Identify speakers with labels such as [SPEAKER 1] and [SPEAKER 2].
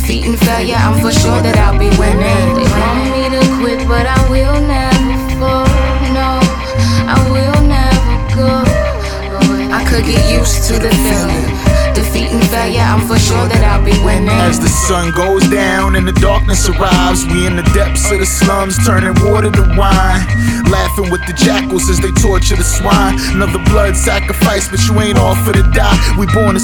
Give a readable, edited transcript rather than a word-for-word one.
[SPEAKER 1] defeat and failure, I'm for sure that I'll be winning. They want me to quit, but I will never fall. No, I will never go away. I could get used to the feeling. Defeat and failure, I'm for sure that I'll be winning.
[SPEAKER 2] As the sun goes down and the darkness arrives, we in the depths of the slums, turning water to wine, laughing with the jackals as they torture the swine. Another blood sacrifice, but you ain't offered to die. We born to